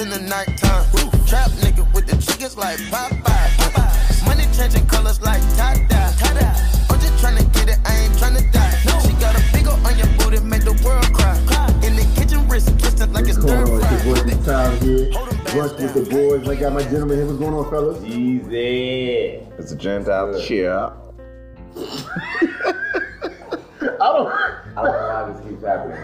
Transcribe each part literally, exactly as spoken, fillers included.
in the nighttime. Trap nigga with the chickens like Popeye. Popeye. Money changing colors like tie-dye. I'm just trying to get it, I ain't trying to die. No. She got a big ol' on your booty, make the world cry. cry. In the kitchen, wrist kissing like it's stir fry. What's time here? Brunch with the boys. I got my gentleman here. What's going on, fellas? Easy. It's a Gentile cheer. I don't. I don't know how this keeps happening.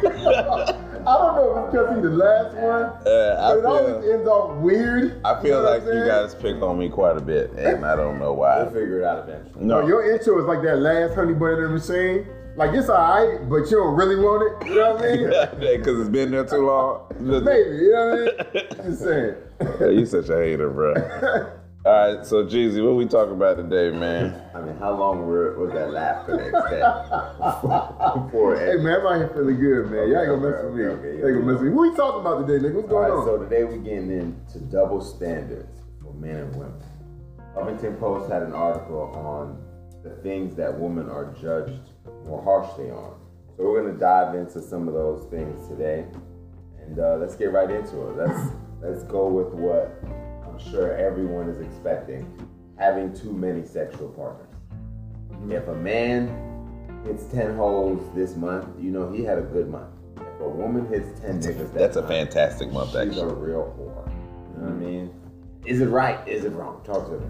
I don't know if it's because he's the last one, Uh, but I it always feel, ends off weird. I feel you know like what I'm you saying? guys picked on me quite a bit, and I don't know why. We'll figure it out eventually. No, No, your intro is like that last honey bun in the machine. Like it's alright, but you don't really want it. You know what I mean? because it's been there too long. Maybe, you know what I mean? Just saying. You such a hater, bro. All right, so Jeezy, what we talking about today, man? I mean, how long were, was that laugh for the next day? Before Hey man, I'm out here feeling good, man. Y'all ain't gonna mess with me. Okay, okay, Y'all ain't gonna mess with me. What we talking about today, nigga? What's All going right, on? so today we're getting into double standards for men and women. Huffington Post had an article on the things that women are judged more harshly on. So we're gonna dive into some of those things today, and uh, let's get right into it. Let's let's go with what I'm sure everyone is expecting: having too many sexual partners. Mm-hmm. If a man hits ten holes this month, you know he had a good month. If a woman hits ten niggas, That's a month, fantastic month, she's a actually. real whore. You know what I mean? Is it right? Is it wrong? Talk to me.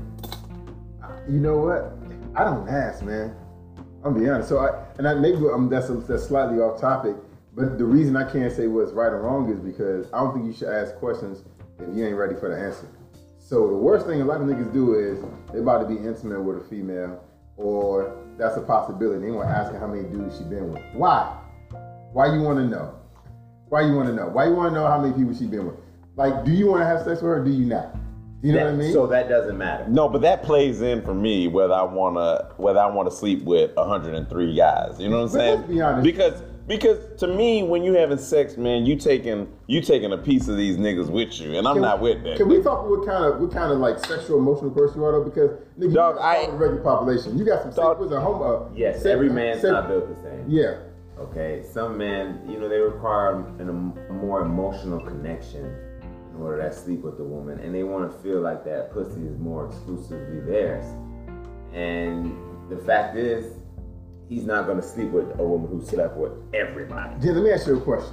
You know what? I don't ask, man. I'm gonna be honest. So I and I maybe um, that's a, that's slightly off topic, but the reason I can't say what's right or wrong is because I don't think you should ask questions if you ain't ready for the answer. So the worst thing a lot of niggas do is they're about to be intimate with a female, or that's a possibility. They want to ask her how many dudes she been with. Why? Why you want to know? Why you want to know? Why you want to know how many people she been with? Like, do you want to have sex with her? Or do you not? You know that, what I mean? So that doesn't matter. No, but that plays in for me whether I wanna whether I wanna sleep with one hundred three guys. You know what I'm But saying? let's be honest. Because because to me, when you having sex, man, you taking you taking a piece of these niggas with you, and I'm Can- not with that. Can we talk what kind of what kind of like sexual emotional person you are though? Because nigga, Dog, you I- got the regular population. You got some Dog- sex with a homo. Yes, sex- every man's sex- not built the same. Yeah. Okay, some men, you know, they require an, a more emotional connection in order to sleep with the woman, and they want to feel like that pussy is more exclusively theirs. And the fact is, he's not going to sleep with a woman who slept with everybody. Jen, let me ask you a question.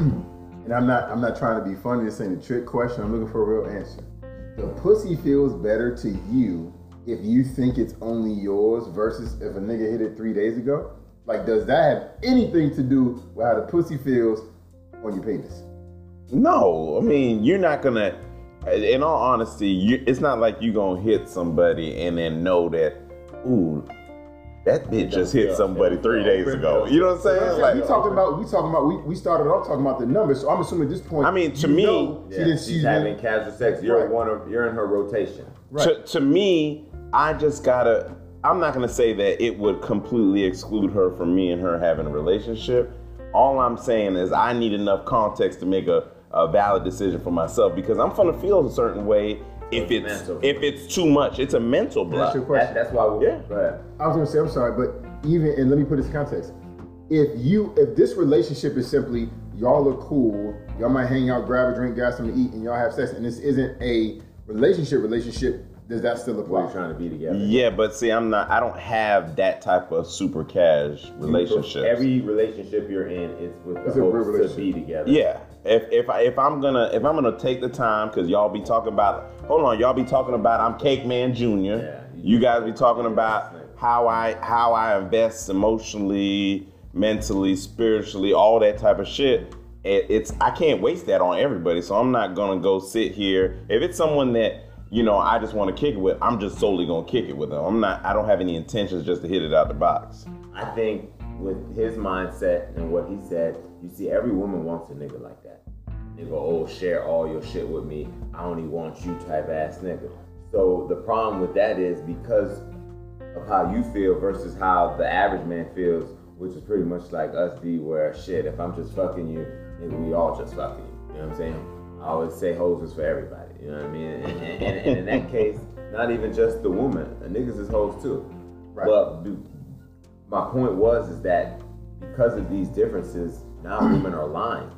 And I'm not I'm not trying to be funny. This ain't a trick question. I'm looking for a real answer. The pussy feels better to you if you think it's only yours versus if a nigga hit it three days ago? Like, does that have anything to do with how the pussy feels on your penis? No, I mean you're not gonna. In all honesty, you, it's not like you gonna hit somebody and then know that, ooh, that bitch just hit somebody three days ago. You know what I'm saying? Like, we talking about we talking about we, we started off talking about the numbers, so I'm assuming at this point. I mean, to you me- know she Yeah, didn't- she's she's having been- casual sex. You're Right. one of, you're in her rotation. Right. To, to me, I just gotta, I'm not gonna say that it would completely exclude her from me and her having a relationship. All I'm saying is I need enough context to make a, a valid decision for myself, because I'm gonna feel a certain way if It's it's mental. if it's too much. It's a mental That's your block. question. That, that's why we, Yeah. go ahead. I was gonna say, I'm sorry, but even, and let me put this in context. If you, if this relationship is simply, y'all are cool, y'all might hang out, grab a drink, grab something to eat, and y'all have sex, and this isn't a relationship relationship, does that still Why apply? you trying to be together? Yeah, but see, I'm not. I don't have that type of super cash relationship. Every relationship you're in is with It's the a real hopes to relationship. be together. Yeah. If if I if I'm gonna if I'm gonna take the time, because y'all be talking about, hold on, y'all be talking about I'm Cake Man Junior Yeah, you guys be talking about how I how I invest emotionally, mentally, spiritually, all that type of shit. It, it's I can't waste that on everybody, so I'm not gonna go sit here. If it's someone that, you know, I just want to kick it with, I'm just solely gonna kick it with them. I'm not. I don't have any intentions just to hit it out the box. I think with his mindset and what he said, you see, every woman wants a nigga like that. Nigga, oh, share all your shit with me. I only want you type ass nigga. So the problem with that is because of how you feel versus how the average man feels, which is pretty much like us D, where shit, if I'm just fucking you, nigga, we all just fucking you. You know what I'm saying? I always say hoes is for everybody. You know what I mean? And, and, and, and in that case, not even just the woman, the niggas is hoes too. Right. But be- my point was is that because of these differences, now women are lying.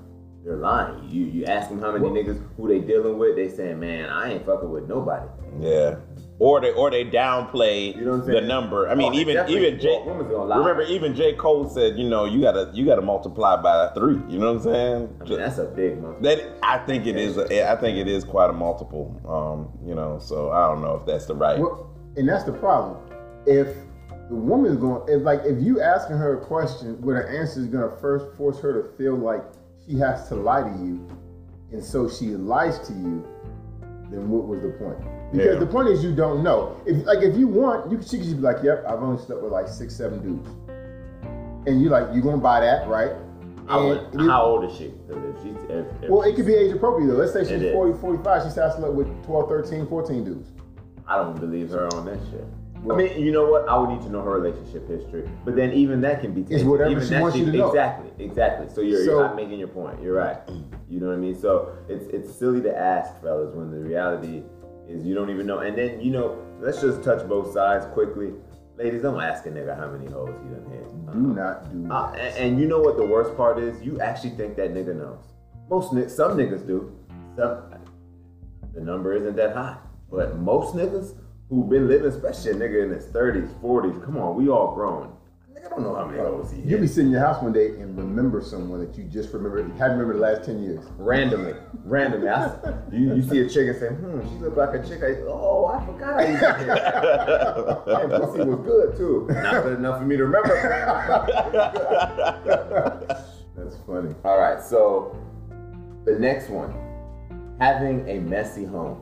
they're lying. You you ask them how many Well, niggas who they dealing with, they saying, man, I ain't fucking with nobody. Yeah. Or they or they downplay You know what I'm the saying? number. I mean, Oh, even definitely. even J. Well, women's gonna lie. Remember, even J. Cole said, you know, you gotta you gotta multiply by three. You know what I'm saying? I mean, that's a big month. That I think it is. A, I think it is quite a multiple. Um, you know, so I don't know if that's the right. Well, and that's the problem. If the woman's going, if like if you asking her a question where the answer is gonna first force her to feel like she has to lie to you, and so she lies to you, then what was the point? Because Yeah. the point is you don't know. If like if you want, you she could just be like, "Yep, I've only slept with like six, seven dudes," and you like you gonna buy that, right? How, And it- how old is she? 'Cause if she if, if well, it she's- could be age appropriate though. Let's say It she's is. forty, forty-five. She said I slept with twelve, thirteen, fourteen dudes. I don't believe her on that shit. Well- I mean, you know what? I would need to know her relationship history, but then even that can be taken. whatever even she that wants you to know. Exactly, exactly. So you're, So- you're not making your point. You're right. You know what I mean? So it's it's silly to ask, fellas, when the reality is you don't even know. And then you know, let's just touch both sides quickly. Ladies, don't ask a nigga how many hoes he done hit. Do not do Uh, that. and, and you know what the worst part is? You actually think that nigga knows. Most niggas, some niggas do. Some, the number isn't that high. But most niggas who've been living, especially a nigga in his thirties, forties, come on, we all grown. Nigga don't know how many hoes he You'll be hit. sitting in your house one day and remember someone that you just remember, hadn't remembered the last ten years. Randomly. Randomly. I, you, you see a chick and say, hmm, she look like a chick. I, oh, I forgot I used to hit her. And pussy was good too. Not good enough for me to remember. That's funny. All right, so the next one, having a messy home.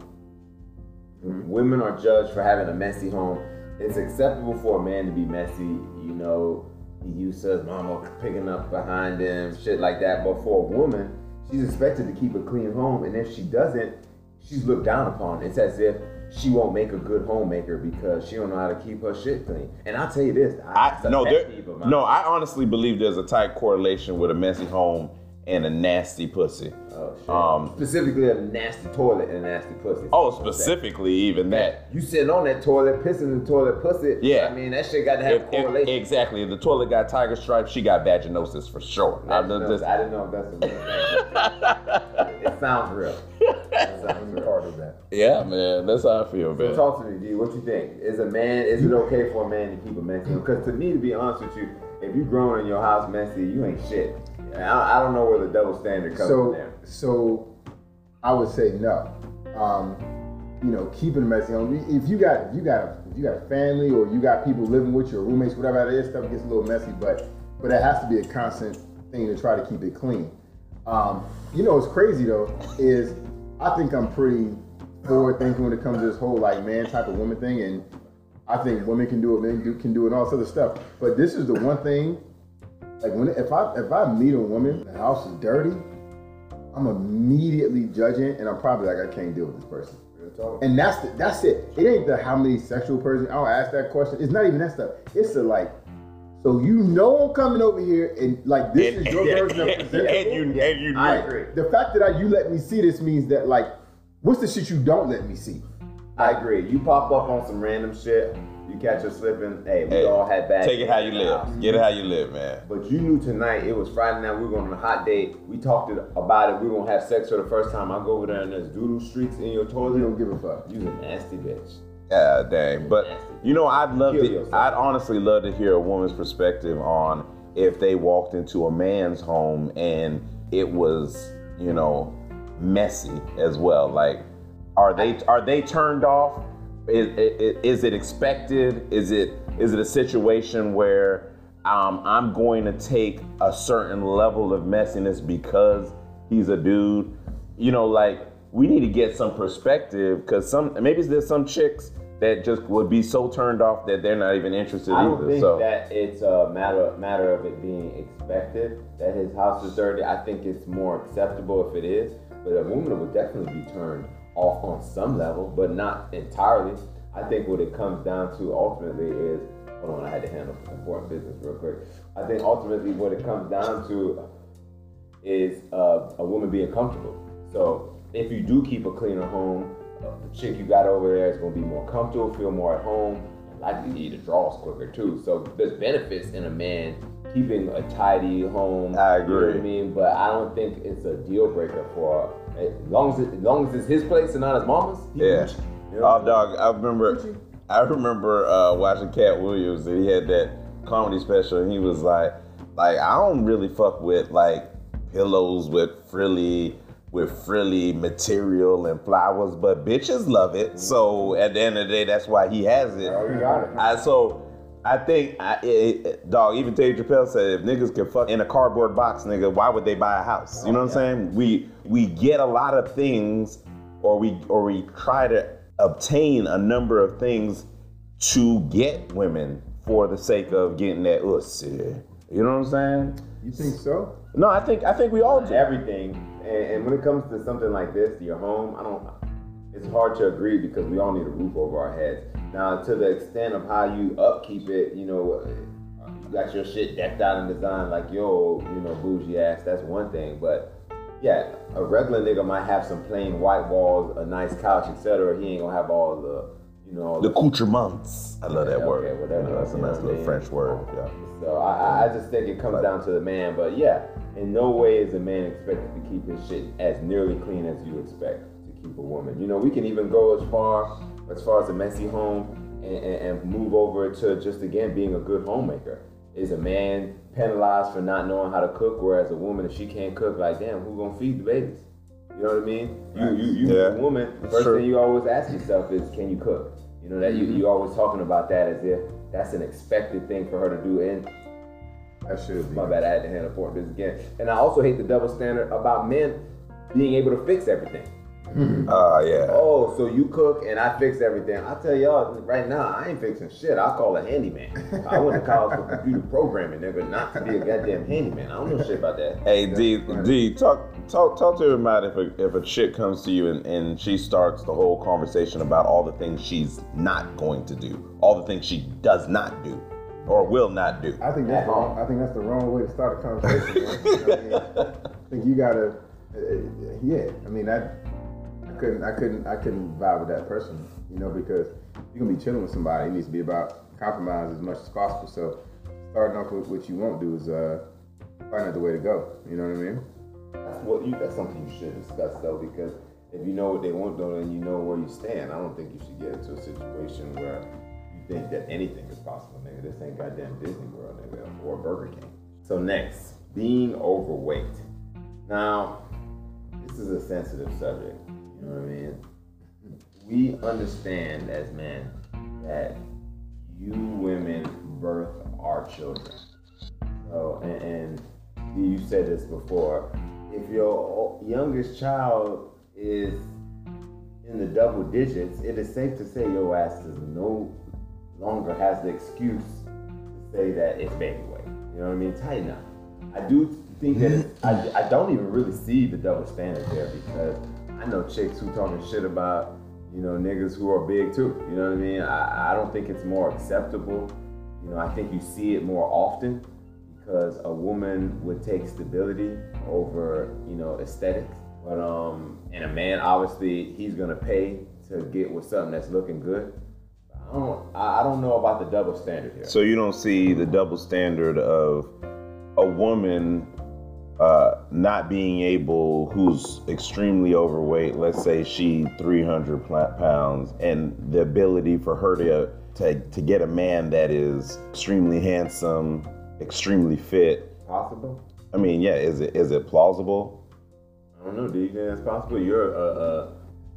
Women are judged for having a messy home. It's acceptable for a man to be messy, you know, he used to his mama picking up behind him, shit like that. But for a woman, she's expected to keep a clean home, and if she doesn't, she's looked down upon. It's as if she won't make a good homemaker because she don't know how to keep her shit clean. And I'll tell you this, I it's a no, pet there, peeve of mine. no. I honestly believe there's a tight correlation with a messy home and a nasty pussy. Oh, shit. Um, Specifically a nasty toilet and a nasty pussy. Oh, specifically even that. You sitting on that toilet, pissing in the toilet, pussy. Yeah. I mean, that shit got to have If- a if- correlation. exactly. If the toilet got tiger stripes, she got vaginosis for sure. I, I, didn't know, just- I didn't know if that's a real thing. It sounds real. It sounds real. Part of that. yeah, man. That's how I feel, So man. talk to me, D. What you think? Is a man? Is it okay for a man to keep a messy home? Because to me, to be honest with you, if you growing in your house messy, you ain't shit. I, I don't know where the double standard comes from So, there. so I would say no. Um, you know, keeping a messy home. If you got, if you got, a, if you got a family or you got people living with you, or roommates, whatever that is, stuff gets a little messy. But, but it has to be a constant thing to try to keep it clean. Um, you know, what's crazy though is I think I'm pretty forward thinking when it comes to this whole like man type of woman thing, and I think women can do it, men do, can do it, and all this other stuff. But this is the one thing. Like when if I if I meet a woman, the house is dirty, I'm immediately judging, and I'm probably like, I can't deal with this person. And that's the, that's it. It ain't the how many sexual person. I don't ask that question. It's not even that stuff. It's the like, so you know I'm coming over here and like this And, is your version of and, presentable. and you and you I knew. agree. The fact that I, you let me see this means that like, what's the shit you don't let me see? I agree. You pop up on some random shit, you catch her slipping. Hey, we Hey, all had bad. Take it how you days in the live. house. Get it how you live, man. But you knew tonight, it was Friday night, we were going on a hot date. We talked it, about it, we were going to have sex for the first time. I go over there and there's doodle streaks in your toilet. You don't give a fuck. You's a nasty bitch. Yeah, dang. But you know, I'd love Kill to. yourself. I'd honestly love to hear a woman's perspective on if they walked into a man's home and it was, you know, messy as well. Like, are they are they turned off? Is, is, is it expected? Is it is it a situation where um, I'm going to take a certain level of messiness because he's a dude? You know, like we need to get some perspective because some maybe there's some chicks that just would be so turned off that they're not even interested I don't either. think So that it's a matter matter of it being expected that his house is dirty. I think it's more acceptable if it is. But a woman would definitely be turned off on some level, but not entirely. I think what it comes down to ultimately is, hold on, I had to handle some important business real quick. I think ultimately what it comes down to is uh, a woman being comfortable. So if you do keep a cleaner home, uh, the chick you got over there is going to be more comfortable, feel more at home, and likely to eat the draws quicker too. So there's benefits in a man keeping a tidy home. I You know agree. what I mean? But I don't think it's a deal breaker for as long as it, as long as it's his place and not his mama's. he Yeah. Gucci. You know? Oh, dog. I remember. I remember uh, watching Cat Williams, and he had that comedy special, and he was like, like I don't really fuck with like pillows with frilly, with frilly material and flowers, but bitches love it. So at the end of the day, that's why he has it. Oh, you got it. I so. I think, I, it, it- dog, even Dave Chappelle said if niggas can fuck in a cardboard box, nigga, why would they buy a house? You know what I'm saying? We we get a lot of things, or we or we try to obtain a number of things to get women for the sake of getting that ussy. You know what I'm saying? You think so? No, I think I think we all do. Everything. And, and when it comes to something like this, your home, I don't. It's hard to agree because we all need a roof over our heads. Now, to the extent of how you upkeep it, you know, you got your shit decked out and designed like yo, you know, bougie ass. That's one thing, but yeah, a regular nigga might have some plain white walls, a nice couch, et cetera. He ain't gonna have all the, you know, all The accoutrements. I love that Yeah, word. okay, whatever, You know, that's a you know nice what I little mean? French word. Yeah. So I, I- I just think it comes down to the man. But yeah, in no way is a man expected to keep his shit as nearly clean as you expect to keep a woman. You know, we can even go as far as far as a messy home and, and, and move over to just again being a good homemaker. Is a man penalized for not knowing how to cook, whereas a woman, if she can't cook, like damn, who gonna feed the babies? You know what I mean? You you you Yeah. a woman. The That's first true. thing you always ask yourself is, can you cook? You know that you you always talking about that as if that's an expected thing for her to do. And That should be. my bad, I had to handle important business again. And I also hate the double standard about men being able to fix everything. Oh, yeah. Oh, so you cook and I fix everything. I tell y'all right now, I ain't fixing shit. I'll call a handyman. I went to college for computer programming, nigga, not to be a goddamn handyman. I don't know shit about that. Hey D, D, talk talk talk to everybody if a if a chick comes to you and, and she starts the whole conversation about all the things she's not going to do, all the things she does not do or will not do. I think that's the wrong. I think that's the wrong way to start a conversation. man. I, mean, I think you gotta. Uh, yeah, I mean that. I couldn't. I couldn't. I couldn't vibe with that person. You know, because you're gonna be chilling with somebody. It needs to be about compromise as much as possible. So starting off with what you won't do is uh, find out the way to go. You know what I mean? That's what you. That's something you should discuss though, because if you know what they want, though, then you know where you stand. I don't think you should get into a situation where you think that anything is possible, nigga. This ain't goddamn Disney World, nigga, or Burger King. So next, being overweight. Now, this is a sensitive subject. You know what I mean? We understand as men that you women birth our children. So, and, and you said this before. If your youngest child is in the double digits, it is safe to say your ass does no longer has the excuse to say that it's baby weight. You know what I mean? Tighten up. I do think that it's, I, I don't even really see the double standard there, because I know chicks who talking shit about, you know, niggas who are big too. You know what I mean? I, I don't think it's more acceptable. You know, I think you see it more often because a woman would take stability over, you know, aesthetics. But um, and a man, obviously, he's gonna pay to get with something that's looking good. I don't, I I don't know about the double standard here. So you don't see the double standard of a woman uh, not being able, who's extremely overweight, let's say she three hundred pounds, and the ability for her to, to, to get a man that is extremely handsome, extremely fit. Possible? I mean, yeah, is it is it plausible? I don't know. Do you think that's possible? You're a, a,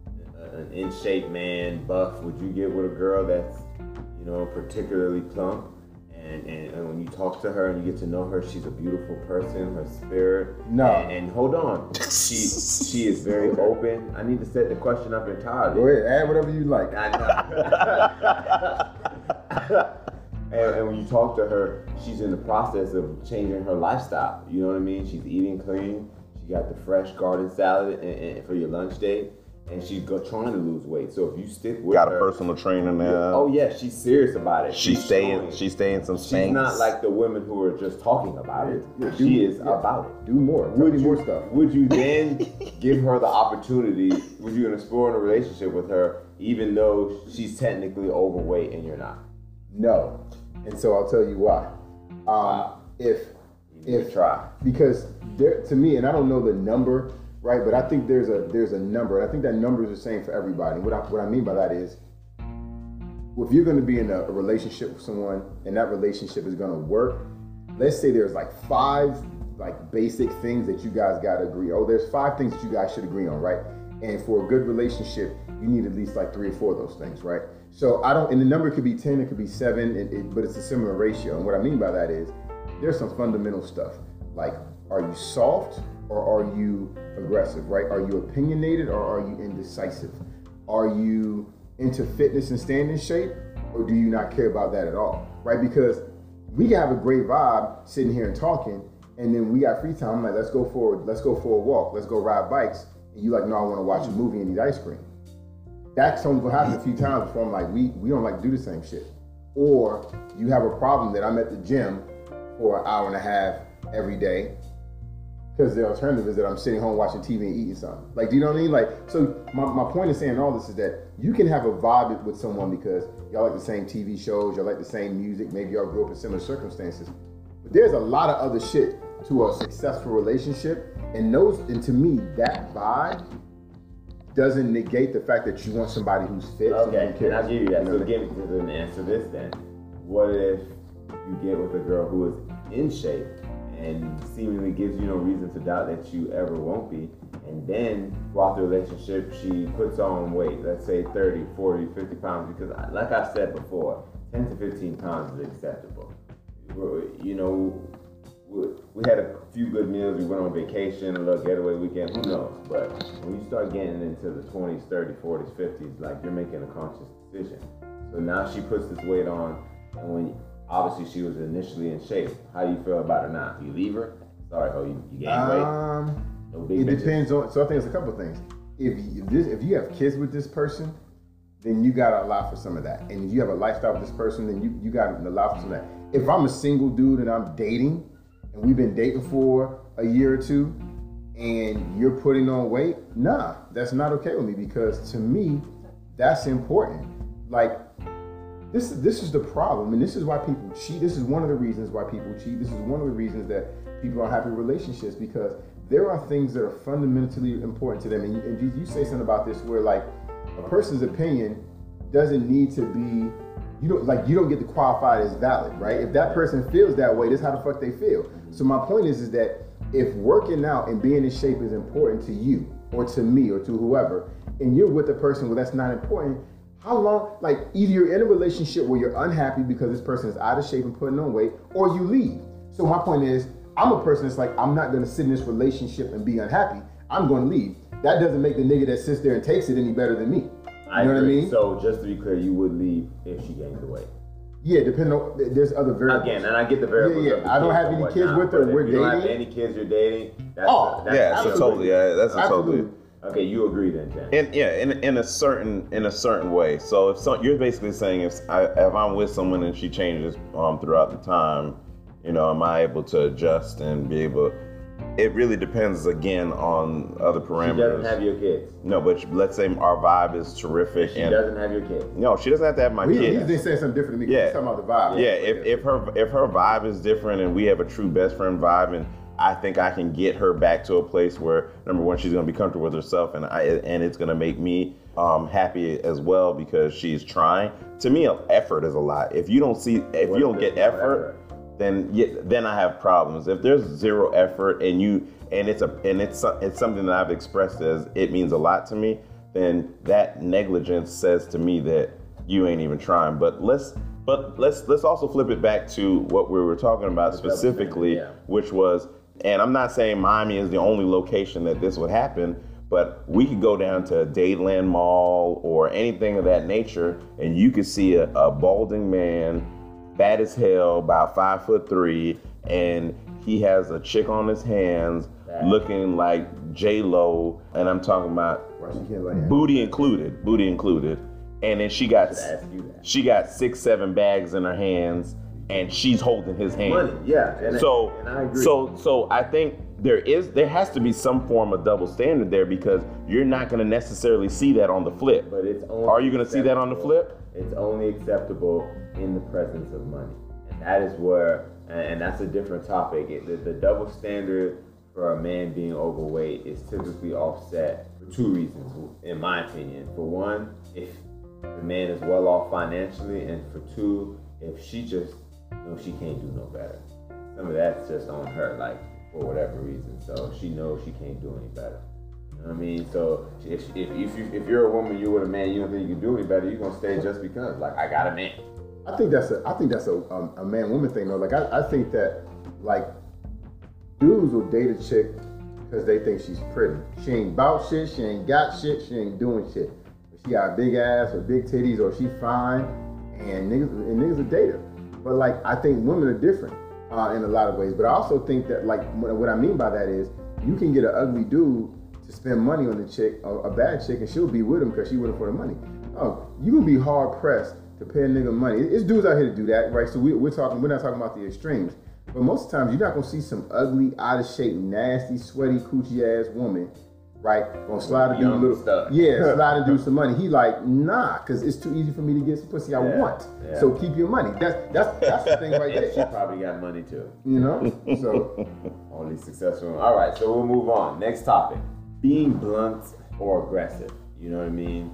a an in shape man, buff. Would you get with a girl that's, you know, particularly plump? And, and, and when you talk to her and you get to know her, she's a beautiful person, her spirit. No. And, and hold on, she she is very open. I need to set the question up entirely. Go ahead, add whatever you like. I know. and, and when you talk to her, she's in the process of changing her lifestyle. You know what I mean? She's eating clean. She got the fresh garden salad and, and for your lunch date. And she's go, trying to lose weight. So if you stick with Got her, a personal trainer now. oh yeah, she's serious about it. She's staying. showing. She's staying some She's Spanx. not like the women who are just talking about it. Yeah, do- She is yeah. about it. Do more. Tell me more stuff. Would you then give her the opportunity? Would you explore in a relationship with her, even though she's technically overweight and you're not? No. And so I'll tell you why. Um, if You if try. because there to me, and I don't know the number, right? But I think there's a there's a number, and I think that number is the same for everybody. What I what I mean by that is, if you're going to be in a, a relationship with someone, and that relationship is going to work, let's say there's like five like basic things that you guys got to agree. Oh, there's five things that you guys should agree on, right? And for a good relationship, you need at least like three or four of those things, right? So I don't, and the number could be ten, it could be seven, it, it, but it's a similar ratio. And what I mean by that is, there's some fundamental stuff. Like, are you soft or are you aggressive, right? Are you opinionated or are you indecisive? Are you into fitness and staying in shape, or do you not care about that at all, right? Because we can have a great vibe sitting here and talking, and then we got free time. I'm like, let's go for let's go for a walk, let's go ride bikes. And you like, no, I want to watch a movie and eat ice cream. That's only gonna happen a few times before I'm like, we we don't like to do the same shit. Or you have a problem that I'm at the gym for an hour and a half every day, because the alternative is that I'm sitting home watching T V and eating something. Like, do you know what I mean? Like, so my, my point in saying all this is that you can have a vibe with someone because y'all like the same T V shows, y'all like the same music, maybe y'all grew up in similar circumstances. But there's a lot of other shit to a successful relationship, and those, and to me, that vibe doesn't negate the fact that you want somebody who's fit. Okay, and I'll give you that. You know So give me an answer this then. What if you get with a girl who is in shape and seemingly gives you no reason to doubt that you ever won't be, and then throughout the relationship she puts on weight, let's say thirty, forty, fifty pounds, because like I said before, ten to fifteen pounds is acceptable. You know, we had a few good meals, we went on vacation, a little getaway weekend, who knows? But when you start getting into the twenties, thirties, forties, fifties, like, you're making a conscious decision. So now she puts this weight on, and when obviously she was initially in shape, how do you feel about her now? Do you leave her? Sorry, ho, you, you gained weight? Um, No big it bitches. depends on, so I think it's a couple of things. If you, if, this, if you have kids with this person, then you gotta allow for some of that. And if you have a lifestyle with this person, then you, you gotta allow for some of that. If I'm a single dude and I'm dating, and we've been dating for a year or two, and you're putting on weight, nah, that's not okay with me, because to me, that's important. Like, this, this is the problem, and this is why people cheat. This is one of the reasons why people cheat. This is one of the reasons that people are happy relationships, because there are things that are fundamentally important to them. And you, and you, you say something about this where, like, a person's opinion doesn't need to be, you don't like you don't get to qualify it as valid, right? If that person feels that way, that's how the fuck they feel. So my point is, is that if working out and being in shape is important to you or to me or to whoever, and you're with a person where that's not important, how long, like, either you're in a relationship where you're unhappy because this person is out of shape and putting on weight, or you leave. So my point is, I'm a person that's like, I'm not gonna sit in this relationship and be unhappy. I'm gonna leave. That doesn't make the nigga that sits there and takes it any better than me. You I know what I agree. mean? So just to be clear, you would leave if she gained the weight. Yeah, depending on, there's other variables. Again, and I get the variables. Yeah, yeah. of the I don't kids have and any whatnot, kids with her, but we're if you don't have dating. any kids you're dating, that's Oh, that's Yeah, so absolutely. totally, yeah, that's a Absolutely. totally. Okay, you agree then, Jen. In, yeah, in, in a certain in a certain way. So if so, you're basically saying if I, if I'm with someone and she changes um, throughout the time, you know, am I able to adjust and be able? It really depends again on other She parameters. doesn't have your kids. No, but let's say our vibe is terrific, She and doesn't have your kids. no, she doesn't have to have my Well, he, kids. he's saying something different to me. Yeah. He's talking about the vibe. Yeah, if, if her if her vibe is different and we have a true best friend vibe, and I think I can get her back to a place where, number one, she's gonna be comfortable with herself, and I and it's gonna make me um, happy as well because she's trying. To me, effort is a lot. If you don't see, if What you don't if get there's no effort, then yeah, then I have problems. If there's zero effort and you and it's a and it's it's something that I've expressed as it means a lot to me, then that negligence says to me that you ain't even trying. But let's but let's let's also flip it back to what we were talking about specifically, yeah. which was, and I'm not saying Miami is the only location that this would happen, but we could go down to Dadeland Mall or anything of that nature, and you could see a, a balding man, fat as hell, about five foot three, and he has a chick on his hands, looking like J-Lo, and I'm talking about Why she can't lay hands? booty included, booty included, and then she got ask you that. she got six, seven bags in her hands, and she's holding his hand. Money, yeah. And So, and I agree. so, so I think there is, there has to be some form of double standard there, because you're not going to necessarily see that on the flip. But it's only Are you going to see that on the acceptable- flip? It's only acceptable in the presence of money. And that is where, and, and that's a different topic. It, the, the double standard for a man being overweight is typically offset for two reasons, in my opinion. For one, if the man is well off financially, and for two, if she just knows she can't do no better. Some of that's just on her, like, for whatever reason. So she knows she can't do any better. You know what I mean? So if if if, you, if you're a woman, you're with a man, you don't think you can do any better, you're gonna stay just because. Like, I got a man. I think that's a I think that's a um, a man woman thing though. Like I, I think that like dudes will date a chick because they think she's pretty. She ain't about shit. She ain't got shit. She ain't doing shit. If she got a big ass or big titties or she fine, and niggas and niggas will date her. But like I think women are different uh, in a lot of ways. But I also think that like what I mean by that is you can get an ugly dude to spend money on the chick, a, a bad chick, and she'll be with him because she with him for the money. Oh, you gonna be hard pressed to pay a nigga money. It's dudes out here to do that, right? So we, we're talking, we're not talking about the extremes. But most of the times, you're not gonna see some ugly, out of shape, nasty, sweaty, coochie ass woman, right? Gonna slide and do a little stuff. Yeah, slide and do some money. He like, nah, because it's too easy for me to get some pussy I Yeah, want. yeah. So keep your money. That's that's that's the thing right She there. probably got money too. You know? So All these successful. All right, so we'll move on. Next topic: being blunt or aggressive. You know what I mean?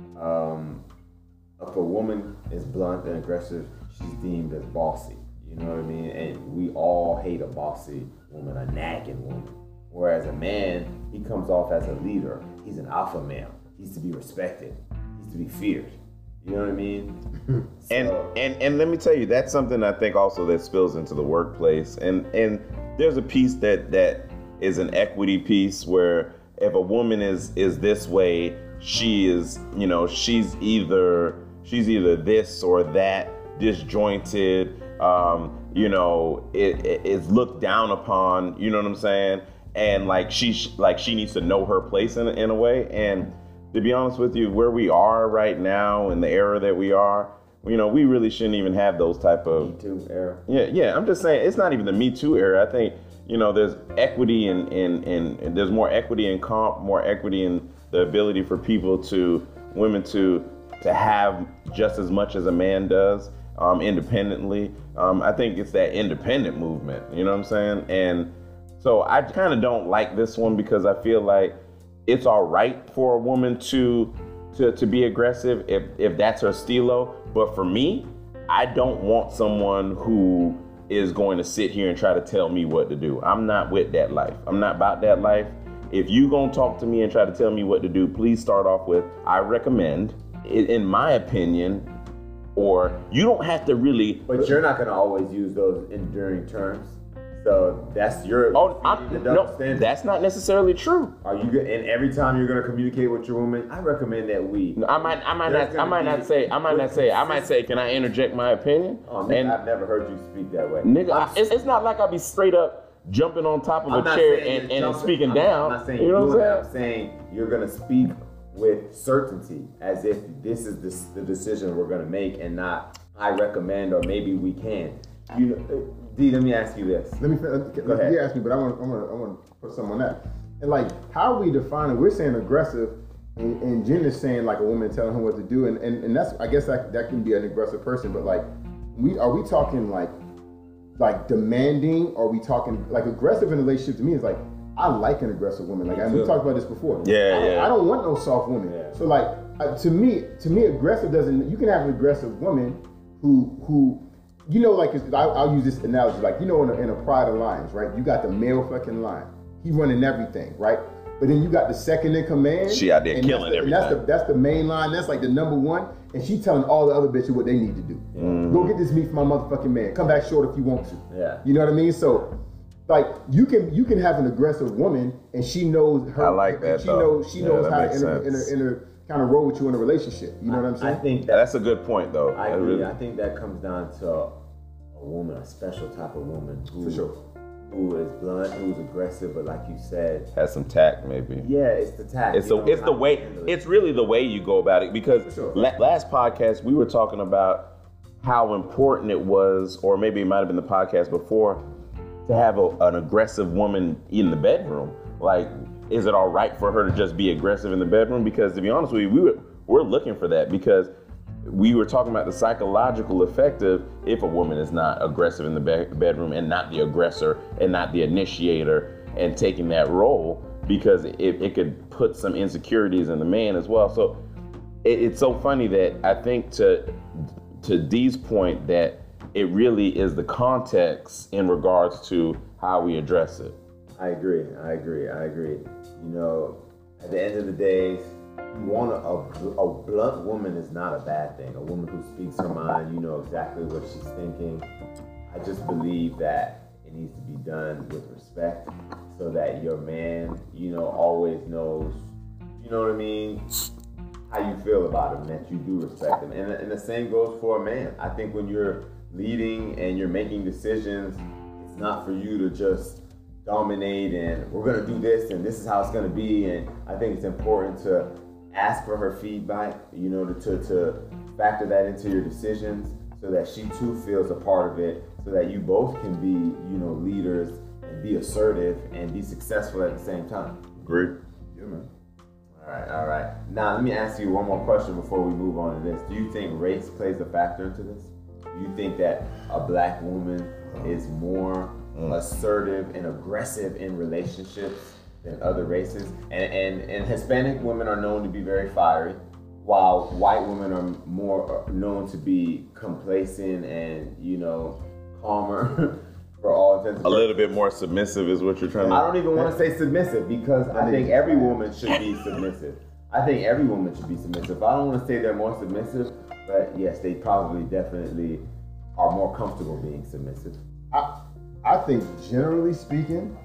Um, if a woman is blunt and aggressive, she's deemed as bossy. You know what I mean? And we all hate a bossy woman, a nagging woman. Whereas a man, he comes off as a leader. He's an alpha male. He's to be respected. He's to be feared. You know what I mean? And So- and and let me tell you, that's something I think also that spills into the workplace. And and there's a piece that that is an equity piece where if a woman is is this way, she is, you know, she's either she's either this or that, disjointed, um, you know, it, it is looked down upon, you know what I'm saying? And like she like she needs to know her place in in a way. And to be honest with you, where we are right now in the era that we are, you know, we really shouldn't even have those type of Me Too era. yeah, yeah. I'm just saying it's not even the Me Too era. I think, you know, there's equity in in, in, in there's more equity in comp, more equity in the ability for people to women to to have just as much as a man does um, independently. Um, I think it's that independent movement. You know what I'm saying? And so I kind of don't like this one because I feel like it's all right for a woman to to to be aggressive if if that's her stilo. But for me, I don't want someone who is going to sit here and try to tell me what to do. I'm not with that life. I'm not about that life. If you gonna talk to me and try to tell me what to do, please start off with, I recommend, in my opinion, or you don't have to really. But you're not going to always use those enduring terms. So that's your Oh, I'm, the double no, standard. that's not necessarily true. Are you good? And every time you're going to communicate with your woman, I recommend that we. I might, I might There's not, I gonna might be- not say, I might not say, I might say, can I interject my opinion? Oh, nigga, and I've never heard you speak that way. nigga, I'm, I, it's, it's not like I'll be straight up jumping on top of I'm a not chair saying and, you're and jumping. speaking I'm, down. I'm not saying you know you're what doing I'm that. saying? I'm saying you're going to speak with certainty, as if this is the, the decision we're going to make, and not I recommend or maybe we can. You know, D, let me ask you this. let me let, Go ahead. you ask me, but I want I want I want to put something on that. And like, how are we defining? We're saying aggressive, and, and Jen is saying like a woman telling him what to do, and, and, and that's I guess that that can be an aggressive person. But like, we are we talking like like demanding? Or are we talking like aggressive in a relationship? To me is like I like an aggressive woman. Like, and we too. talked about this before. Yeah, I, yeah. I don't want no soft woman. Yeah. So like, uh, to me, to me, aggressive doesn't. You can have an aggressive woman who who. You know, like, it's, I'll, I'll use this analogy, like, you know, in a, in a pride of lions, right? You got the male fucking lion. He running everything, right? But then you got the second in command. She out there and killing that's the, and that's the, everything. that's the main line. That's like the number one. And she telling all the other bitches what they need to do. Mm-hmm. Go get this meat from my motherfucking man. Come back short if you want to. Yeah. You know what I mean? So, like, you can you can have an aggressive woman and she knows her. I like that, She though. knows she Yeah, knows that how to makes inter, sense. inter, inter, kind of roll with you in a relationship. You know what I'm saying? I think that, That's a good point, though. I That agree. really- I think that comes down to a, a woman, a special type of woman who, For sure. who is blunt, who's aggressive, but like you said, has some tact, maybe. yeah, it's the tact. It's you the know, it's the how to way handle it. it's really the way you go about it, because sure. la- last podcast we were talking about how important it was, or maybe it might have been the podcast before, to have a, an aggressive woman in the bedroom. Like, is it all right for her to just be aggressive in the bedroom? Because to be honest with you, we were we're looking for that, because we were talking about the psychological effect of if a woman is not aggressive in the be- bedroom and not the aggressor and not the initiator and taking that role, because it, it could put some insecurities in the man as well. So it, it's so funny that I think to to Dee's point that it really is the context in regards to how we address it. I agree. I agree. I agree. You know, at the end of the day, you want a, a, a blunt woman is not a bad thing. A woman who speaks her mind, you know exactly what she's thinking. I just believe that it needs to be done with respect so that your man, you know, always knows, you know what I mean, how you feel about him, that you do respect him. And, and the same goes for a man. I think when you're leading and you're making decisions, it's not for you to just dominate and we're gonna do this and this is how it's gonna be. And I think it's important to ask for her feedback, you know, to, to, to factor that into your decisions so that she too feels a part of it, so that you both can be, you know, leaders and be assertive and be successful at the same time. Agree. Yeah, man. All right, all right. Now, let me ask you one more question before we move on to this. Do you think race plays a factor into this? Do you think that a black woman is more mm. assertive and aggressive in relationships than other races? And, and and Hispanic women are known to be very fiery, while white women are more known to be complacent and, you know, calmer for all intents and purposes. A little bit more submissive is what you're trying to... I don't even want to say submissive because I think every woman should be submissive. I think every woman should be submissive. I don't want to say they're more submissive, but yes, they probably definitely are more comfortable being submissive. I I think generally speaking,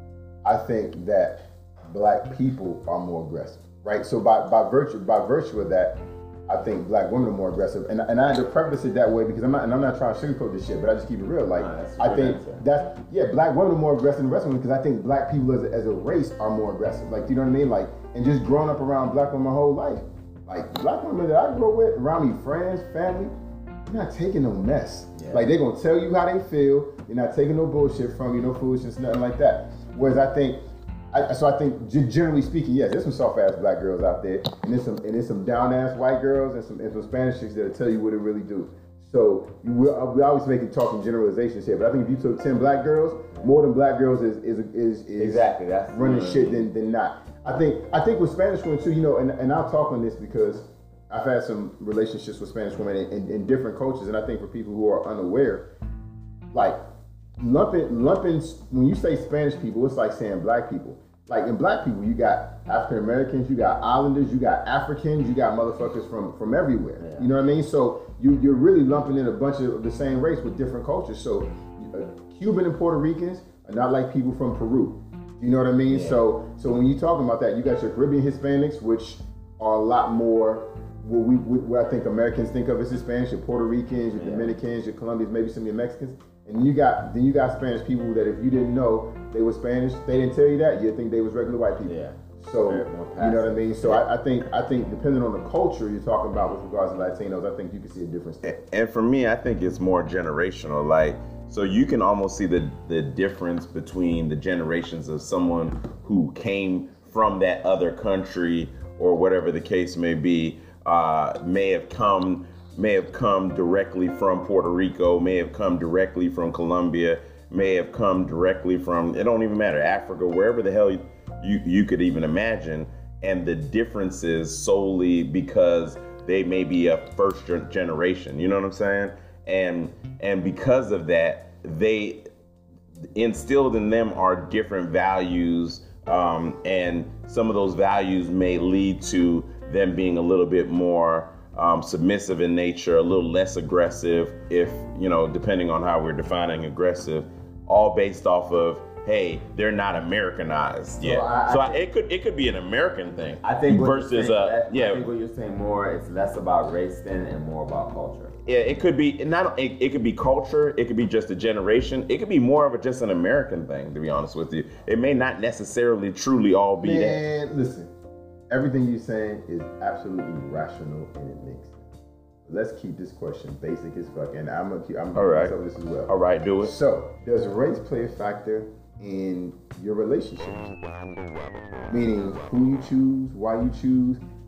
I think that black people are more aggressive, right? So by, by virtue by virtue of that, I think black women are more aggressive, and and I had to preface it that way because I'm not and I'm not trying to sugarcoat this shit, but I just keep it real. Like Nah, that's a I good think answer. that's yeah, black women are more aggressive than the rest of them because I think black people as a, as a race are more aggressive. Like, you know what I mean? Like, and just growing up around black women my whole life, like black women that I grew up with, around me, friends, family, they're not taking no mess. Yeah. Like, they're gonna tell you how they feel. They're not taking no bullshit from you, no foolishness, nothing like that. Whereas I think, I, so I think generally speaking, yes, there's some soft ass black girls out there, and there's some and there's some down ass white girls and some and some Spanish chicks that'll tell you what it really do. So you will, we always make it talking generalizations here, but I think if you took ten black girls, more than black girls is is is, is Exactly, that's running mm-hmm. shit than than not. I think I think with Spanish women too, you know, and, and I'll talk on this because I've had some relationships with Spanish women in, in, in different cultures, and I think for people who are unaware, like lumping lumping when you say Spanish people, it's like saying black people. Like in black people, you got African Americans, you got Islanders, you got Africans, you got motherfuckers from, from everywhere. Yeah. You know what I mean? So you, you're really lumping in a bunch of the same race with different cultures. So uh, Cuban and Puerto Ricans are not like people from Peru. You know what I mean? Yeah. So so when you're talking about that, you got your Caribbean Hispanics, which are a lot more what we what I think Americans think of as Hispanics, your Puerto Ricans, your Yeah. Dominicans, your Colombians, maybe some of your Mexicans. And you got then you got Spanish people that if you didn't know they were Spanish, they didn't tell you that, you'd think they was regular white people. Yeah. So Very more you know what I mean? So Yeah. I, I think I think depending on the culture you're talking about with regards to Latinos, I think you can see a difference there. And for me, I think it's more generational. Like, so you can almost see the, the difference between the generations of someone who came from that other country or whatever the case may be, uh, may have come may have come directly from Puerto Rico, may have come directly from Colombia, may have come directly from, it don't even matter, Africa, wherever the hell you, you, you could even imagine. And the differences solely because they may be a first generation, you know what I'm saying? And and because of that, they instilled in them are different values, um, and some of those values may lead to them being a little bit more Um, submissive in nature, a little less aggressive, if, you know, depending on how we're defining aggressive, all based off of, hey, they're not Americanized yet. So, I, so I I, it could it could be an American thing. I think what versus you're saying, uh, that- yeah, I think what you're saying more, it's less about race then and more about culture. yeah, it could be not. It, it could be culture. It could be just a generation. It could be more of a just an American thing. To be honest with you, it may not necessarily truly all be that. Man, listen, everything you're saying is absolutely rational and it makes sense. Let's keep this question basic as fuck, and I'm gonna keep, I'm gonna All right. myself this as well. All right, do it. So, does race play a factor in your relationships? Meaning, who you choose, why you choose,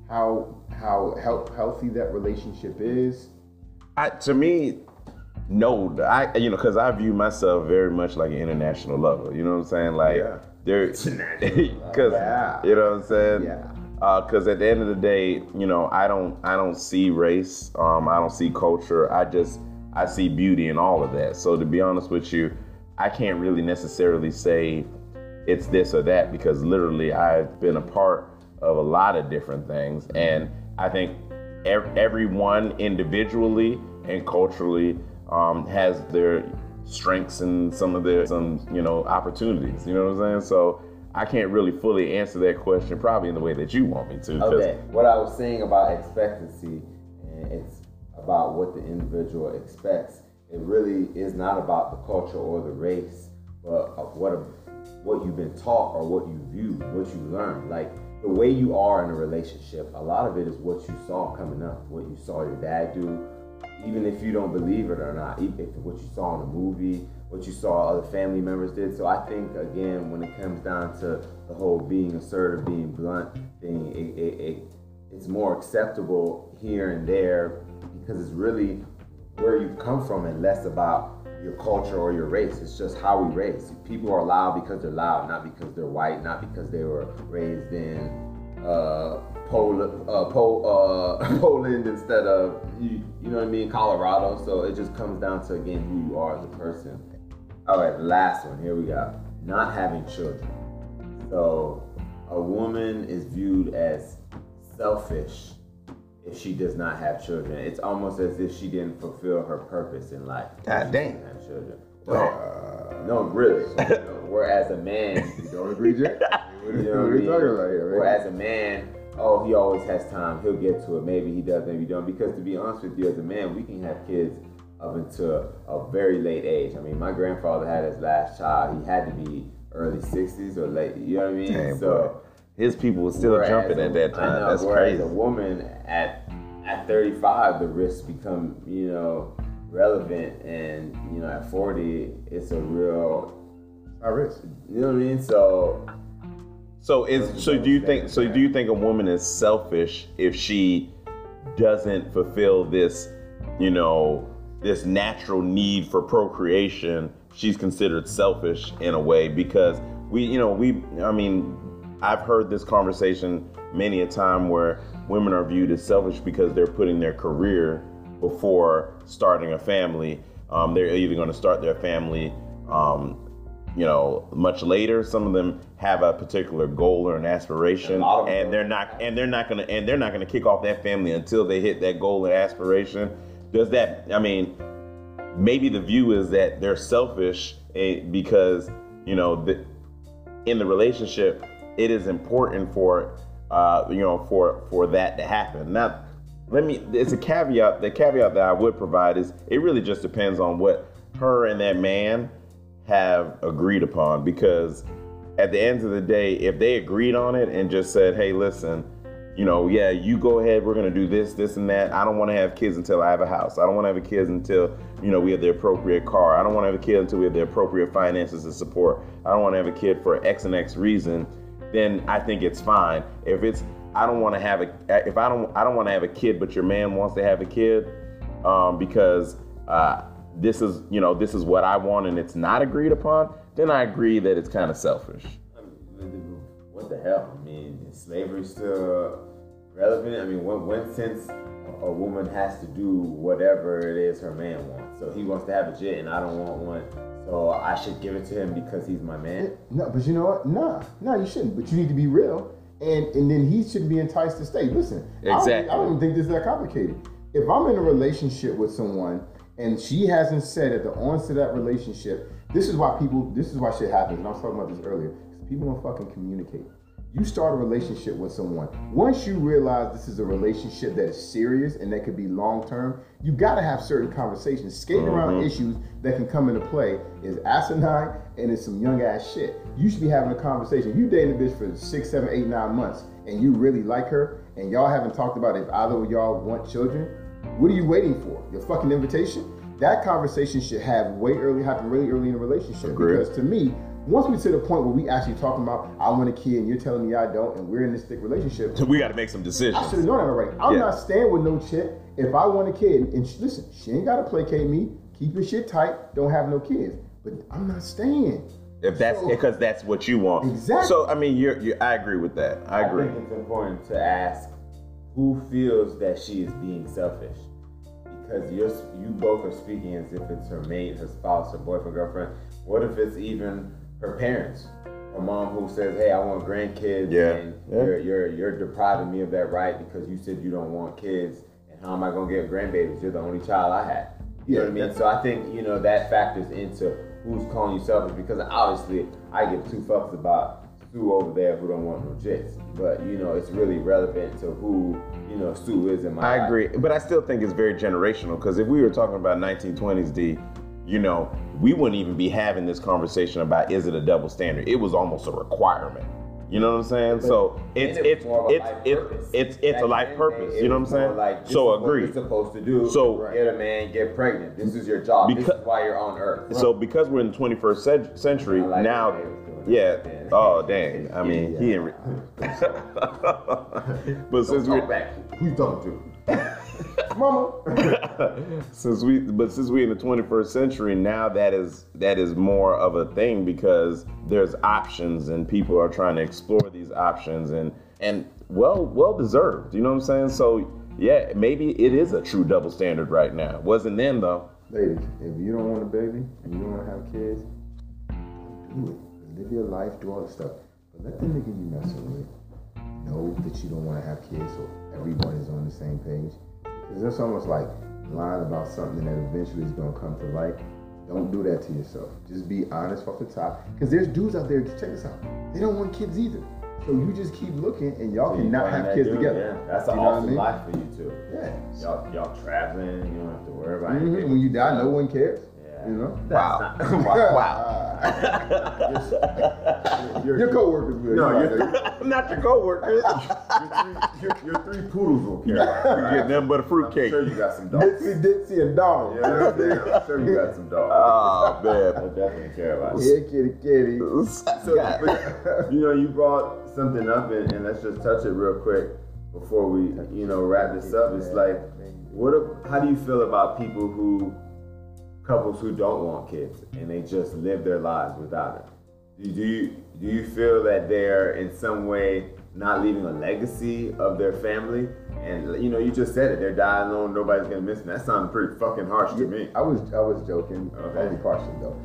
how how health, healthy that relationship is? I, to me, no. I you know because I view myself very much like an international lover. You know what I'm saying? Like Yeah. there, because Yeah. you know what I'm saying. Yeah. Because at the end of the day, you know, I don't I don't see race. Um, I don't see culture. I just I see beauty in all of that. So to be honest with you, I can't really necessarily say it's this or that because literally I've been a part of a lot of different things, and I think ev- everyone individually and culturally um, has their strengths and some of their some you know opportunities. You know what I'm saying? So I can't really fully answer that question probably in the way that you want me to. Okay, what I was saying about expectancy, and it's about what the individual expects. It really is not about the culture or the race, but of what a, what you've been taught or what you view, what you learned. Like the way you are in a relationship, a lot of it is what you saw coming up, what you saw your dad do, even if you don't believe it or not, even if what you saw in a movie, what you saw other family members did. So I think, again, when it comes down to the whole being assertive, being blunt thing, it, it, it, it's more acceptable here and there because it's really where you come from and less about your culture or your race. It's just how we raise. People are loud because they're loud, not because they're white, not because they were raised in uh, Pol- uh, Pol- uh, Poland instead of, you, you know what I mean, Colorado. So it just comes down to, again, who you are as a person. All right, the last one, here we go. Not having children. So a woman is viewed as selfish if she does not have children. It's almost as if she didn't fulfill her purpose in life. God damn. Have children. Well, no, really. You know, whereas a man, You don't agree, Jack? What you know are what I we mean? talking about here, right? Whereas a man, oh, he always has time. He'll get to it. Maybe he does, maybe he don't. Because to be honest with you, as a man, we can have kids up until a very late age. I mean, my grandfather had his last child. He had to be early sixties or late. You know what I mean? Damn, so his people were still whereas jumping a- at that time. I know, That's whereas crazy. a woman at at thirty-five, the risks become, you know, relevant, and you know, at forty, it's a real, High risk. you know what I mean? So So is so do you think so do you think a woman is selfish if she doesn't fulfill this, you know, this natural need for procreation? She's considered selfish in a way because we, you know, we I mean, I've heard this conversation many a time where women are viewed as selfish because they're putting their career before starting a family. Um, they're either going to start their family um, you know, much later. Some of them have a particular goal or an aspiration, and they're not, and they're not gonna, and they're not gonna kick off that family until they hit that goal and aspiration. Does that? I mean, maybe the view is that they're selfish eh, because you know, the, in the relationship, it is important for, uh, you know, for for that to happen. Now, let me. It's a caveat. The caveat that I would provide is it really just depends on what her and that man have agreed upon, because at the end of the day, if they agreed on it and just said, hey, listen, you know, yeah, you go ahead, we're going to do this, this, and that. I don't want to have kids until I have a house. I don't want to have a kids until, you know, we have the appropriate car. I don't want to have a kid until we have the appropriate finances and support. I don't want to have a kid for X and X reason. Then I think it's fine. If it's, I don't want to have a, if I don't, I don't want to have a kid, but your man wants to have a kid um, because, uh, this is, you know, this is what I want and it's not agreed upon, then I agree that it's kind of selfish. I mean, what the hell? I mean, is slavery still relevant? I mean, when, when since a woman has to do whatever it is her man wants. So he wants to have a jet and I don't want one, so I should give it to him because he's my man? No, but you know what? Nah, nah, you shouldn't. But you need to be real, and and then he shouldn't be enticed to stay. Listen, Exactly. I don't, I don't even think this is that complicated. If I'm in a relationship with someone and she hasn't said at the onset of that relationship, this is why people, this is why shit happens, and I was talking about this earlier, because people don't fucking communicate. You start a relationship with someone. Once you realize this is a relationship that is serious and that could be long-term, you gotta have certain conversations. Skating mm-hmm. around issues that can come into play is asinine and it's some young ass shit. You should be having a conversation. You dating a bitch for six, seven, eight, nine months and you really like her and y'all haven't talked about if either of y'all want children, what are you waiting for? Your fucking invitation? That conversation should have way early, happen really early in a relationship. Agreed. Because to me, once we to the point where we actually talking about, I want a kid and you're telling me I don't, and we're in this thick relationship, We got to make some decisions. I should have known that already. I'm Yeah. not staying with no chick if I want a kid. And sh- listen, she ain't got to placate me. Keep your shit tight. Don't have no kids. But I'm not staying. If that's So- because that's what you want. Exactly. So I mean, you're, you're I agree with that. I agree. I think it's important to ask who feels that she is being selfish. Because you're, you both are speaking as if it's her mate, her spouse, her boyfriend, girlfriend. What if it's even her parents? A mom who says, hey, I want grandkids, Yeah. and Yeah. You're, you're, you're depriving me of that right because you said you don't want kids, and how am I going to get grandbabies? You're the only child I had. You know what I mean? So I think, you know, that factors into who's calling you selfish, because obviously I give two fucks about Sue over there who don't want no chicks. But, you know, it's really relevant to who, you know, Sue is in my I life. agree, but I still think it's very generational, because if we were talking about nineteen twenties, D, you know, we wouldn't even be having this conversation about is it a double standard. It was almost a requirement. You know what I'm saying? So it's And it it's was more of a it's life it's purpose. it's it's Back a life then, purpose. it You know what I'm was more saying? Like, this So is what agree. you're supposed to do. So- get a man, get pregnant. This is your job. Because- this is why you're on Earth. So because we're in the twenty-first cent- century I like now, the way it was doing yeah. that then. Oh dang! I mean, Yeah. he didn't. Re- but Don't since we talk back. Who you talking to? Mama. since we but since we in the twenty-first century now, that is that is more of a thing, because there's options and people are trying to explore these options, and and well well deserved. You know what I'm saying? So yeah, maybe it is a true double standard right now. Wasn't then though. Ladies, if you don't want a baby and you don't want to have kids, do it. Live your life, do all the stuff. But let the nigga you messing with know that you don't want to have kids, so everyone is on the same page. Because it's almost like lying about something that eventually is going to come to light. Don't do that to yourself. Just be honest off the top. Because there's dudes out there, check this out, they don't want kids either. So you just keep looking and y'all So you cannot find have that kids dude, together. Yeah, that's You an know what I awesome mean? life for you too. Yeah. Y'all, y'all traveling. You don't have to worry about Mm-hmm. anything. When you die, no one cares. Yeah. You know? Wow. That's not- wow. wow. Your, your co-workers will. No, you know, you're- Not your coworkers. your, your three poodles will care about You get nothing but a I'm fruitcake. sure you got some dogs. Ditsy, Ditsy, and Donald. You know what I'm saying? I'm sure you got some dogs. Oh man. I definitely care about it. Yeah, kitty, kitty. So, but, you know, you brought something up, and, and let's just touch it real quick before we, you know, wrap this up. It's like, what? A, how do you feel about people who, couples who don't want kids and they just live their lives without it? Do you do you, do you feel that they're in some way not leaving a legacy of their family? And you know, you just said it. They're dying alone. Nobody's gonna miss them. That sounded pretty fucking harsh to me. I was I was joking, Okay. only partially though.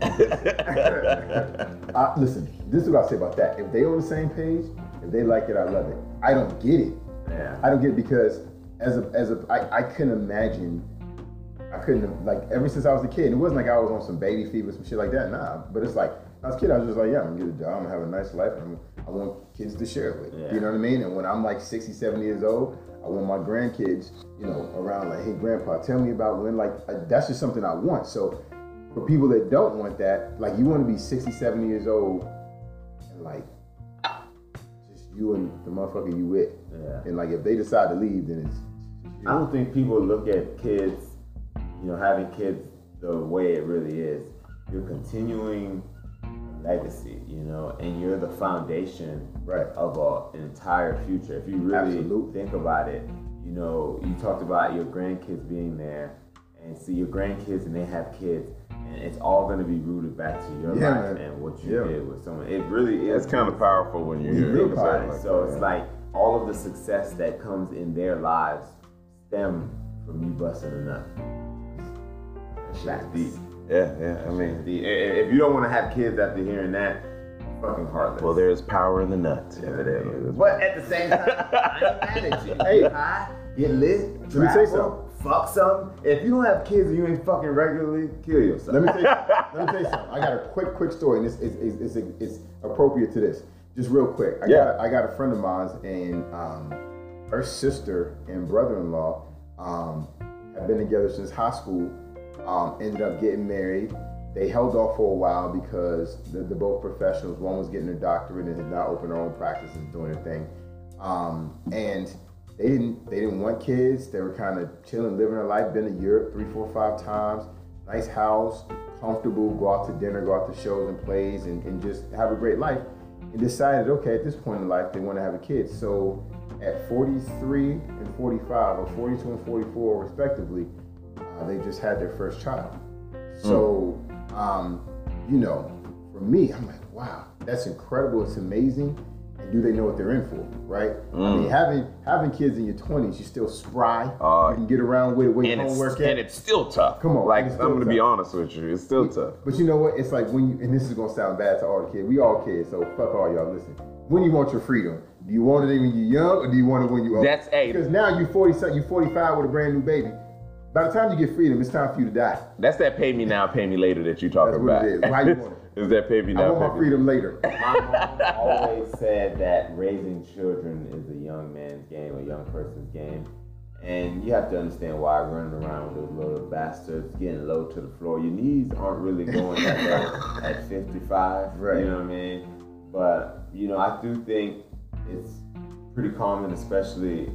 I, listen, this is what I say about that. If they on the same page, if they like it, I love it. I don't get it. Yeah. I don't get it because as a as a I, I couldn't imagine. I couldn't have, like ever since I was a kid. And it wasn't like I was on some baby fever, some shit like that. Nah, but it's like when I was a kid, I was just like, yeah, I'm gonna get a job, I'm gonna have a nice life, and I'm, I want kids to share it with. Yeah. You know what I mean? And when I'm like sixty, seventy years old, I want my grandkids, you know, around like, hey, grandpa, tell me about when, like, uh, that's just something I want. So for people that don't want that, like, you want to be sixty, seventy years old and like just you and the motherfucker you with. Yeah. And like if they decide to leave, then it's. I don't think people look at kids, you know, having kids the way it really is. You're continuing a legacy, you know, and you're the foundation Right. of a, an entire future. If you really Absolutely. think about it, you know, you talked about your grandkids being there, and see your grandkids and they have kids, and it's all going to be rooted back to your Yeah, life man. and what you Yeah. did with someone. It really is. It's kind of powerful when you When hear you it. think about it. like So that. it's like all of the success that comes in their lives stem from you busting a nut. That's deep. Yeah, yeah. I mean, Deep. If you don't want to have kids after hearing that, fucking heartless. well, there's power in the nut. Evidently. But at the same time, I ain't mad at you. Hey. Get high, get lit, Let me say travel, fuck something. If you don't have kids and you ain't fucking regularly, kill yourself. Let me tell you, let me tell you something. I got a quick, quick story, and it's it's, it's, it's, it's appropriate to this. Just real quick. I Yeah. got I got a friend of mine, and um, her sister and brother-in-law um, have been together since high school. Um, ended up getting married. They held off for a while because they're, they're both professionals. One was getting her doctorate and had not opened her own practice and doing her thing. Um, and they didn't they didn't want kids. They were kind of chilling, living their life. Been to Europe three, four, five times. nice house, comfortable, go out to dinner, go out to shows and plays, and, and just have a great life. And decided, okay, at this point in life, they want to have a kid. So at forty-three and forty-five, or forty-two and forty-four respectively, uh, they just had their first child. So, um, you know, for me, I'm like, wow, that's incredible. It's amazing. And do they know what they're in for, right? Mm. I mean, having having kids in your twenties, you're still spry. Uh, you can get around with it, where your homework at. And it's still tough. Come on. Like, I'm going to be honest with you. It's still tough. But you know what? It's like when you, and this is going to sound bad to all the kids. We all kids, so fuck all y'all listening. When you want your freedom, do you want it when you're young, or do you want it when you're old? That's eight. Because now you're forty, you're forty-five with a brand new baby. By the time you get freedom, it's time for you to die. That's that pay me now, pay me later that you talking That's about. What it is. Why you want it? Is that pay me now? I want my freedom later. My mom always said that raising children is a young man's game, a young person's game. And you have to understand why running around with those little bastards getting low to the floor. Your knees aren't really going that low at fifty-five. Right. You know what I mean? But, you know, I do think it's pretty common, especially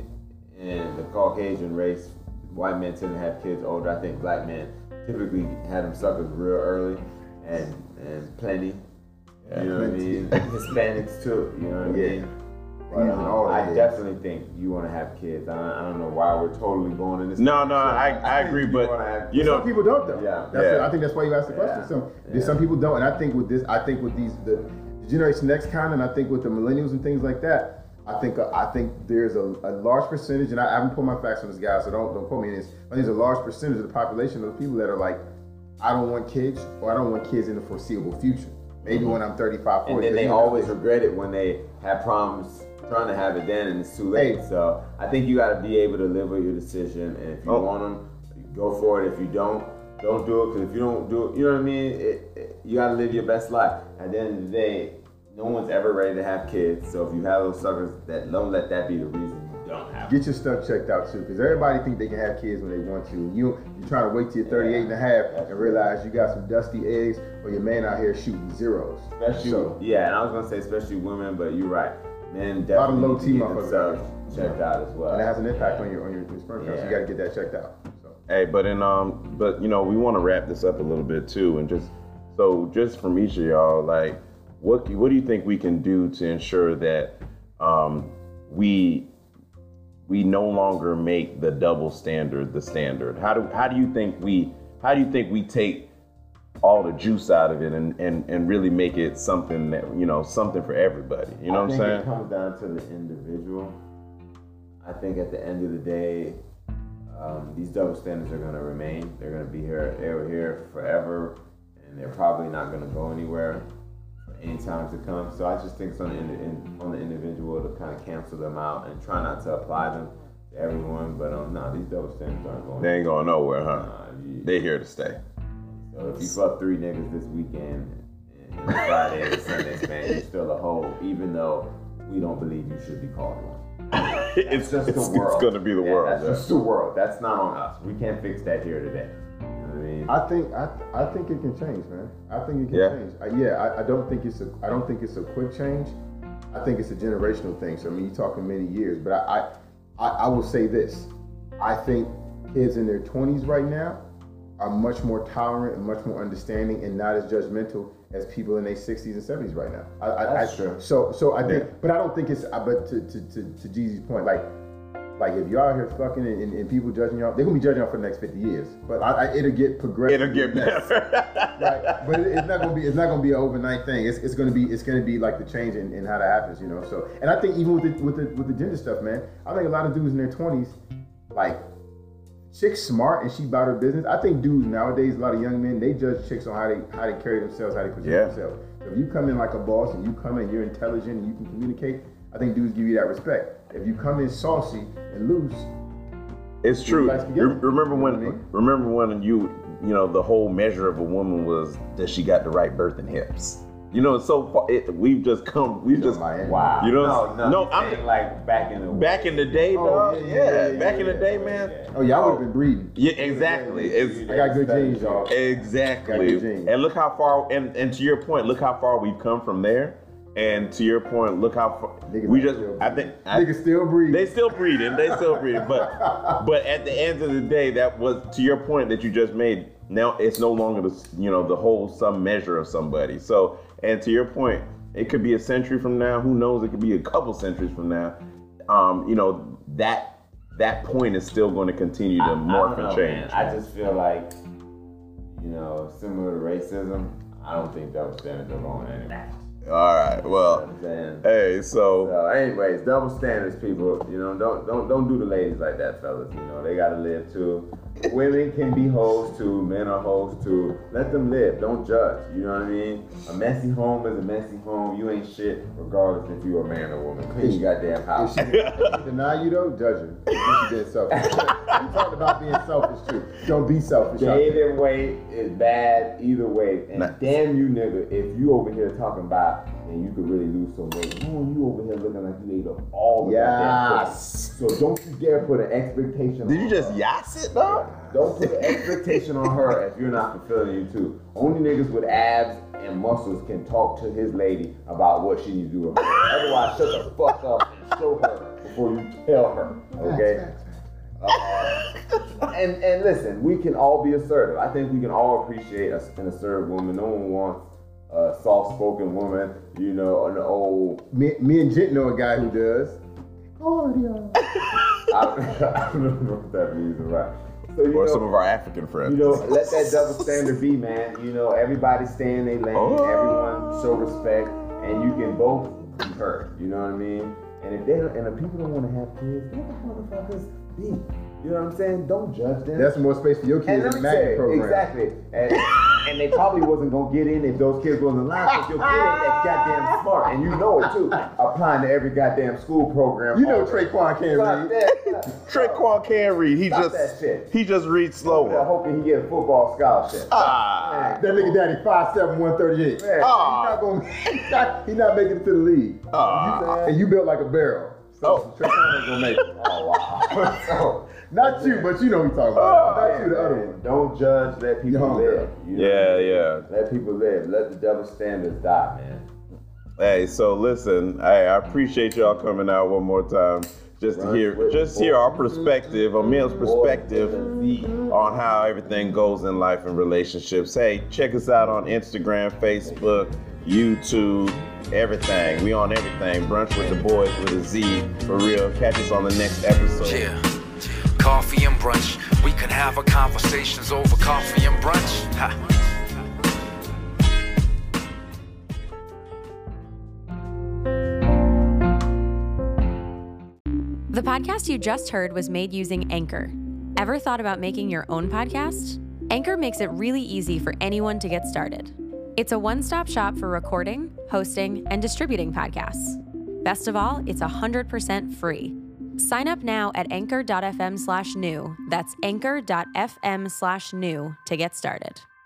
in the Caucasian race. White men tend to have kids older. I think black men typically had them suckers real early and and plenty. Yeah, you know plenty. What I mean? Hispanics too. You know what I yeah. mean? But, um, I definitely think you want to have kids. I don't, I don't know why we're totally going in this. No, no, I, I agree, you but have, you know, some people don't though. Yeah, that's yeah. It. I think that's why you asked the question. Yeah. Some yeah. some people don't, and I think with this, I think with these the, the Generation X kind, and I think with the millennials and things like that. I think uh, I think there's a, a large percentage, and I, I haven't put my facts on this guy, so don't don't quote me in this. But there's a large percentage of the population of people that are like, I don't want kids, or I don't want kids in the foreseeable future. Maybe mm-hmm. when I'm thirty-five, forty. And then they always regret it when they have problems trying to have it then, and it's too late. Hey. So I think you got to be able to live with your decision, and if you oh. want them, go for it. If you don't, don't do it. Because if you don't do it, you know what I mean. It, it, you got to live your best life. At the end of the day. No one's ever ready to have kids, so if you have those suckers, that don't let that be the reason you don't have Get your stuff checked out too, because everybody think they can have kids when they want to. You, you're trying to wait till you're thirty-eight and a half and realize you got some dusty eggs, or your man out here shooting zeros. Especially, so, yeah, and I was gonna say especially women, but you're right. Men definitely a lot of low need T to get motherfuckers checked out as well. And it has an impact on your on your, your sperm count, yeah. so you got to get that checked out. So. Hey, but in um, but you know, we want to wrap this up a little bit too, and just so just from each of y'all, like. What what do you think we can do to ensure that um, we we no longer make the double standard the standard? How do how do you think we how do you think we take all the juice out of it and, and, and really make it something that you know something for everybody? You know I what I'm think saying? It comes down to the individual. I think at the end of the day, um, these double standards are going to remain. They're going to be here. They were here forever, and they're probably not going to go anywhere. Any time to come, so I just think it's on the, in, on the individual to kind of cancel them out and try not to apply them to everyone. But um, no, nah, these double standards aren't going. They ain't going nowhere, huh? Nah, you, they here to stay. So if you fuck three niggas this weekend, and Friday and Sunday, man, you're still a hoe, even though we don't believe you should be called one. it's just it's, the world. It's gonna be the yeah, world. That's yeah. just the world. That's not on us. We can't fix that here today. I mean, I think I I think it can change, man. I think it can yeah. change. I, yeah, I, I don't think it's a I don't think it's a quick change. I think it's a generational thing. So I mean, you're talking many years, but I I, I will say this: I think kids in their twenties right now are much more tolerant and much more understanding and not as judgmental as people in their sixties and seventies right now. I, That's I, true. So so I think, yeah. but I don't think it's. But to to to, to Jeezy's point, like. Like if y'all out here fucking and, and, and people judging y'all, they're gonna be judging y'all for the next fifty years. But I, I, it'll get progressive. It'll get better. Right? But it, it's not gonna be. It's not gonna be an overnight thing. It's, it's gonna be. It's gonna be like the change in, in how that happens. You know. So and I think even with the with the with the gender stuff, man, I think a lot of dudes in their twenties, like chicks smart and she about her business. I think dudes nowadays, a lot of young men, they judge chicks on how they how they carry themselves, how they present yeah. themselves. So if you come in like a boss and you come in, you're intelligent and you can communicate. I think dudes give you that respect. If you come in saucy and loose. It's true. Re- remember when? You know what I mean? Remember when you, you know, the whole measure of a woman was that she got the right birthing hips. You know, it's so far. It, we've just come. We've just wow. You know, no, no, no I'm like back in the back in the day, oh, dog. Yeah, Yeah, yeah, yeah, yeah back yeah, in the yeah, day, yeah, man. Yeah. Oh, y'all would have been breeding. Yeah, exactly. It's, I got good genes, y'all. Exactly. Got good genes. And look how far. And and to your point, look how far we've come from there. And to your point, look how far Niggas we just. still I think I, niggas still breeding. They still breeding. They still breeding. But but at the end of the day, that was to your point that you just made. now it's no longer the you know the whole some measure of somebody. So, and to your point, it could be a century from now. Who knows? It could be a couple centuries from now. Um, you know that that point is still going to continue to I, morph I don't know, and change. Man. I just feel like, you know, similar to racism, I don't think double standards are going anywhere. All right. Well, You know what I'm saying? hey, so So, anyways, double standards, people. You know, don't don't don't do the ladies like that, fellas. You know, they gotta live too. Women can be hoes too. Men are hoes too. Let them live. Don't judge. You know what I mean? A messy home is a messy home. You ain't shit, regardless if you're a man or woman. Clean your goddamn If house. she, if she deny you though, judge her. If she being selfish. You talked about being selfish too. Don't be selfish. Either way is bad. Either way, and Nah. damn you, nigga, if you over here talking about and you could really lose some weight. Oh, you over here looking like you ate up all the goddamn Yes. pussy. So don't you dare put an expectation. did on you just her. yas it, dog? Don't put an expectation on her if you're not fulfilling you too. Only niggas with abs and muscles can talk to his lady about what she needs to do with her. Otherwise, shut the fuck up and show her before you tell her. Okay? Uh, and and listen, we can all be assertive. I think we can all appreciate a, an assertive woman. No one wants a soft-spoken woman, you know, an old. Me, me and Jit know a guy who does. Cardio. I, I don't know what that means, right? So, you Or know, some of our African friends. You know, let that double standard be, man. You know, everybody stay in their lane, Oh. everyone show respect, and you can both be heard. You know what I mean? And if they don't, and if people don't want to have kids, let the motherfuckers be. You know what I'm saying? Don't judge them. That's more space for your kids and in let the me say, magnet program. exactly. And, and they probably wasn't gonna get in if those kids wasn't alive, because your kid ain't that goddamn smart, and you know it too. Applying to every goddamn school program. You know already. Traquan can't Fuck read. that. Traquan can't read. He Stop just that shit. he just reads Over there slower. hoping he get a football scholarship. Ah. That nigga daddy five seven, one thirty-eight. Man. Ah. He's not gonna he's not, he not making it to the league. Ah. And you built like a barrel. So Oh. Traquan ain't gonna make it. Oh wow. So, Not you, but you know what he's talking about. oh, Not you, the man, other man. one. Don't judge, let people Young live. girl. You know Yeah, what I mean? yeah. Let people live. Let the double standards die, man. Hey, so listen, hey, I appreciate y'all coming out one more time just to Brunch hear with just the hear our boys. perspective, a man's perspective Boys with a Z. on how everything goes in life and relationships. Hey, check us out on Instagram, Facebook, YouTube, everything. We on everything. Brunch with the Boys with a Z, for real. Catch us on the next episode. Yeah. Coffee and brunch. We can have our conversations over coffee and brunch. Ha. The podcast you just heard was made using Anchor. Ever thought about making your own podcast? Anchor makes it really easy for anyone to get started. It's a one-stop shop for recording, hosting, and distributing podcasts. Best of all, it's one hundred percent free. Sign up now at anchor.fm slash new. That's anchor.fm slash new to get started.